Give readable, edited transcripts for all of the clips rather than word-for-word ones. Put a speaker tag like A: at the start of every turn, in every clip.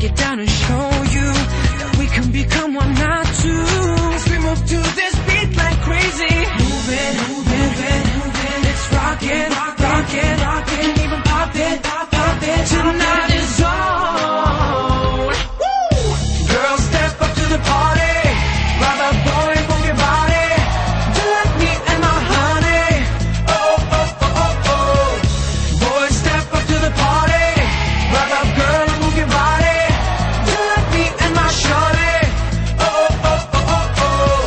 A: it down and show you that we can become one, not two. As we move to this beat like crazy, moving, moving, moving. It's rocking, rocking, rocking. Even pop it, pop it. Tonight is on. Girls, step up to the party. Grab a boy, move your body. Do like me and my honey. Oh, oh, oh, oh, oh. Boys, step up to the party. Grab a girl and move your body. Do like me and my shorty. Oh, oh, oh, oh, oh.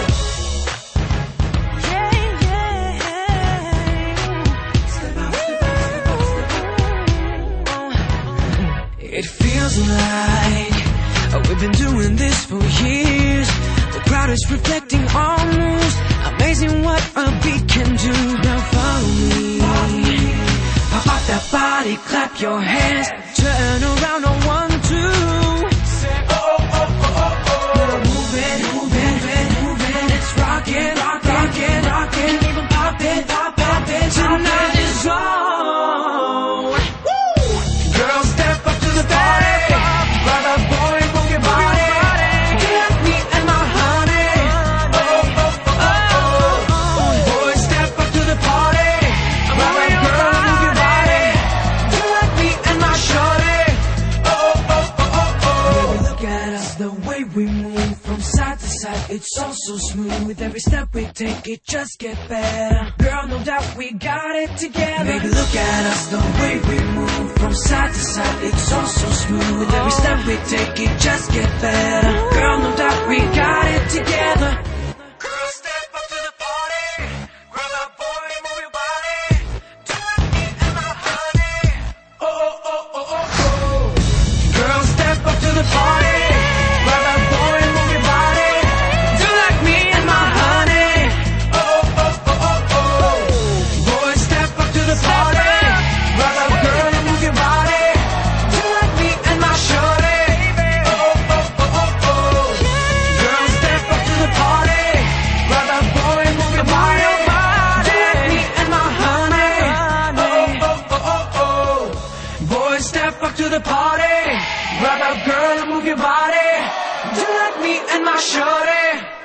A: Yeah, yeah. Step up, step up, step up, step up. It feels like we've been doing this for years. The crowd is reflecting our moves. Amazing what a beat can do. Now follow me. Pop out that body, clap your hands. Turn around on 1, 2. Say oh, oh, oh, oh, oh. Moving, moving, moving. It's rocking, rocking, rocking. Even pop it, pop it. Tonight is on. Girls, step up to the party. Grab a boy, move your body. Do like me and my honey. Oh, oh, oh, oh. Boys, step up to the party. Grab a girl, move your body. Do like me and my shorty. Oh, oh, oh, oh, oh. Baby, look at us, the way we move from side to side. It's all so smooth. Every step we take, it just get better. Girl, no doubt we got it together. Baby, look at us, the way we move from side to side. It's all so smooth. Every step we take, it just get better. Girl, no doubt we got it together. Girls, step up to the party. Grab a boy, move your body. Do like me and my honey. Oh, oh, oh, oh, oh, oh. Girls, step up to the party. Grab a boy, move your body. Do like me and my honey. Oh, oh, oh, oh, oh. Boys, step up to the party. Grab a girl and move your body. Do like me and my shorty. Oh, oh, oh, oh, oh. Girls, step up to the party. Grab a boy and move your body. Do like me and my honey. Oh, oh, oh, oh, oh. Boys, step up to the party. Grab a girl and move your body. Do like me and my shorty.